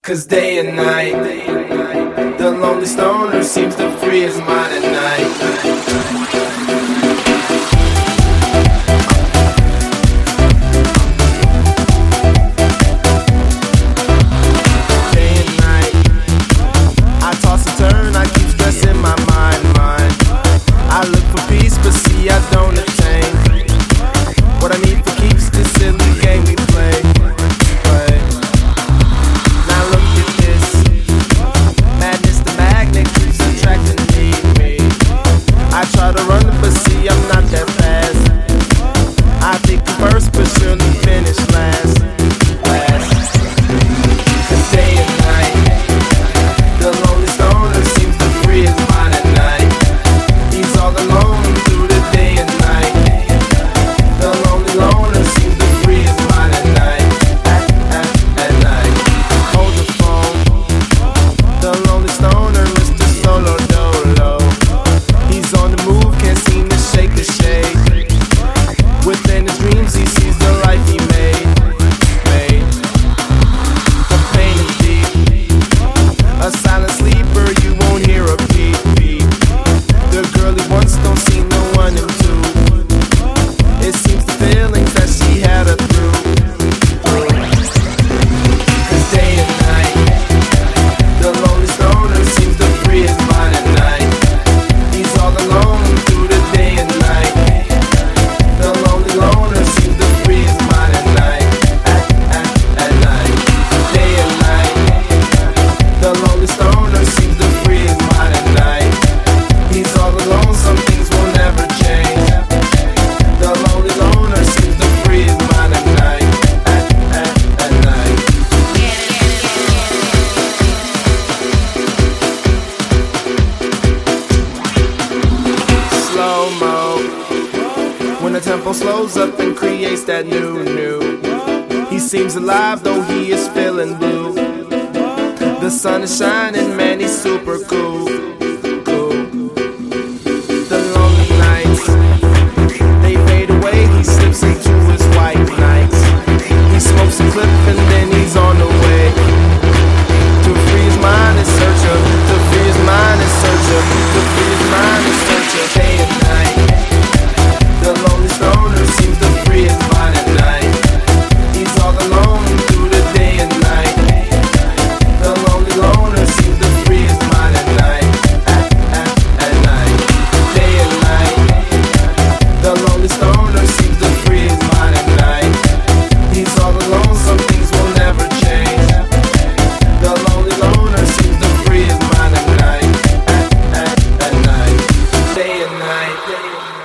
'Cause day and night, the lonely stoner seems to free his mind at night. Day and night, I toss and turn, I keep stressing my mind. I look for peace, but see I don't attain. What I need for keeps this silly game we play. Now look at this, madness, the magnet keeps attracting me. I try to run, but see I'm not that fast. I think I'm first, but surely finish last. Cause day and night, the lonely stoner seems to free his mind at night. He's all alone through the day and night. The lonely loner seems to free his mind at night. At night. Hold the phone. The lonely stoner, Mr. Solo Dolo. He's on the move, can't seem to shake the shade. Within his dreams, he sees the life he made. The pain is deep. A silent sleeper, you won't hear a beep beep. The girl he wants don't seem to want him to. It seems the feelings that she had her through. Cause day and night, the lonely stoner seems to free his mind at night. He's all alone through the day and night. The lonely loner seems to free his mind at night. At night, day and night. The lonely stoner seems to free his mind at night. He's all alone, some things will never change. The lonely loner seems to free his mind at night. At night. Slow-mo, when the tempo slows up and creates that new. He seems alive though he is feeling blue. The sun is shining, man, he's super cool. The lonely nights, they fade away, he slips into his white nights. He smokes a clip and then he's on the way. To free his mind in search of, to free his mind in search of, to free his mind in search of. Day and night, the lonely stoner seems to free his mind at night. He's all alone through the day and night. The lonely loner seems to free his mind at night. At night, day and night. The lonely stoner seems to free his mind at night. He's all alone, some things will never change. The lonely loner seems to free his mind at night. At night, day and night.